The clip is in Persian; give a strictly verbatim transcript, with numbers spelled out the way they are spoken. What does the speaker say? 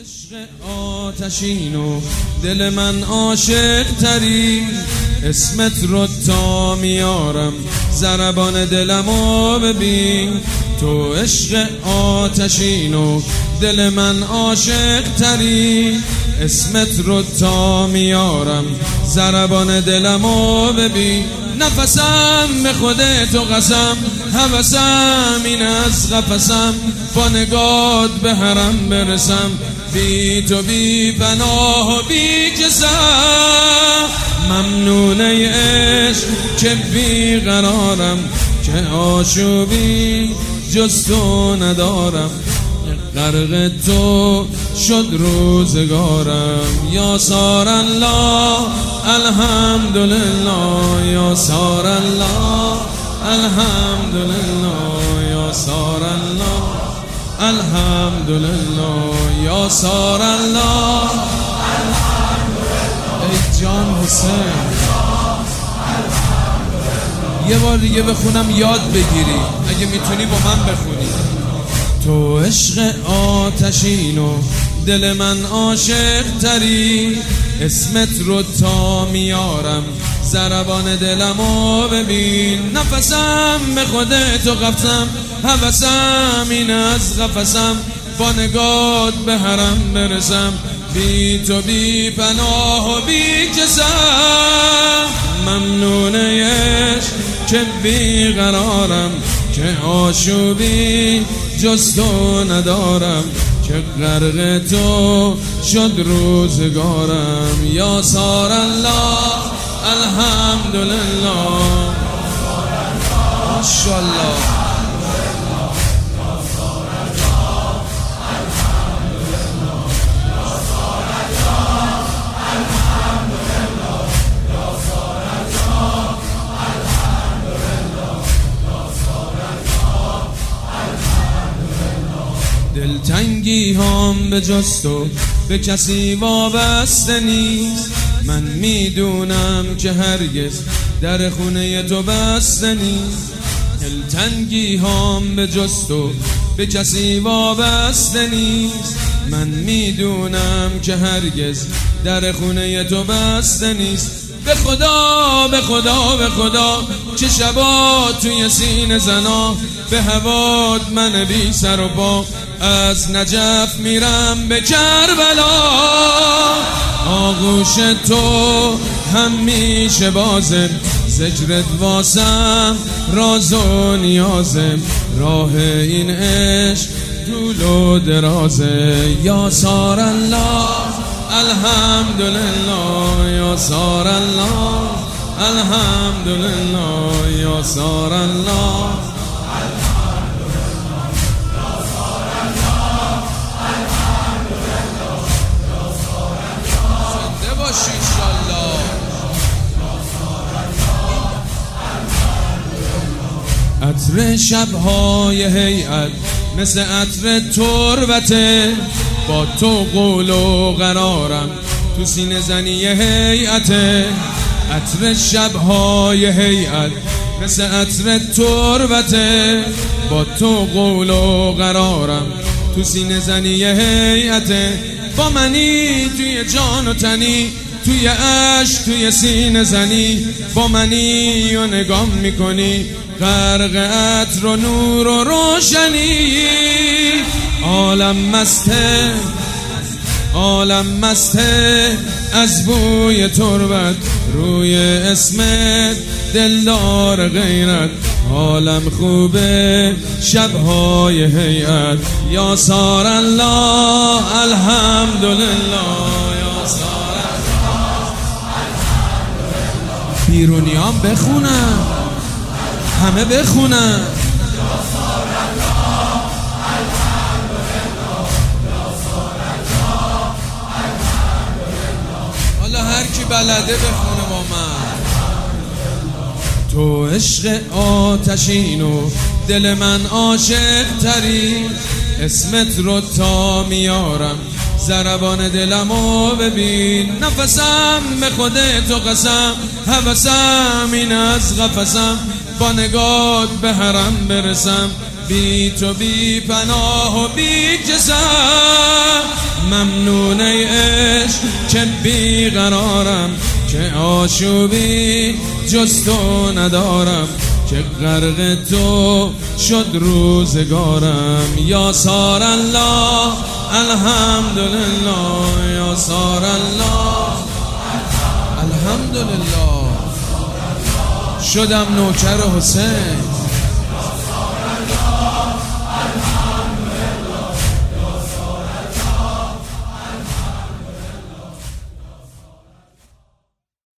عشق آتشین و دل من عاشق تری، اسمت رو تا میارم ضربان دلمو ببین. تو عشق آتشین و دل من عاشق تری، اسمت رو تا میارم ضربان دلمو ببین. نفسم به خودت و قسم، هوسم این از قفسم، با نگات به حرم برسم، بی تو بی پناه و بی کسم. ممنون ای عشق که بی قرارم، که آشوبی جز تو ندارم، غرق تو شد روزگارم. یا سار الله الحمدلله، یا سار الله الحمدلله، یا سار الله الحمدلله، یا سار الله الحمدلله. ای جان حسین یه بار دیگه بخونم یاد بگیری، اگه میتونی با من بخونی. تو عشق آتشین و دل من عاشق تری، اسمت رو تا میارم ضربان دلمو ببین. نفسم به خودت و قفسم، هوسم این از قفسم، با نگات به حرم برسم، بی تو بی پناه و بی کسم. ممنون ای عشق که بی قرارم، که آشوبی جز تو ندارم، که غرق تو شد روزگارم. یا سار الله الحمدلله، ماشاءالله. دلتنگی هم به جز تو به کسی وابسته نیست، من میدونم که هرگز در خونه تو بسته نیست. دلتنگی هم به جز تو به کسی وابسته نیست، من میدونم که هرگز در خونه تو بسته نیست. به خدا به خدا به خدا چه شبا توی سینه زنا، به هوات من بی سر و پا از نجف میرم به کربلا. آغوش تو همیشه بازم، ذکرت واسم راز و نیازم، راه این عشق طول و درازه. یا سار الله الحمدلله، یا سار الله الحمدلله، یا سار الله عطر شبهای هیئت مثل عطر تربته، با تو قول و قرارم تو سینه زنی هیئته. عطر شبهای هیئت مثل عطر تربته، با تو قول و قرارم تو سینه زنی هیئته. با منی توی جان و تنی، توی عشق توی سینه زنی، با منی و نگاه میکنی غرق عطر و نور و روشنی. عالم مسته عالم مسته از بوی تربت، روی اسمت دلدار غیرت. عالم خوبه شبهای هیئت. یا سار الله الحمدلله، یا سار الله الحمدلله. بیرونیان بخونن، همه بخونن. حالا هر کی بلده بخونه با من. تو عشق آتشین و دل من عاشق تری، اسمت رو تا میارم ضربان دلمو ببین. نفسم به خودت و قسم، هوسم این از قفسم، با نگات به حرم برسم، بی تو بی پناه و بی کسم. ممنون ای عشق که بیقرارم، که آشوبی جز تو ندارم، که غرق تو شد روزگارم. یا سار الله الحمدلله، یا سار الله الحمدلله. شدم نوکر حسین،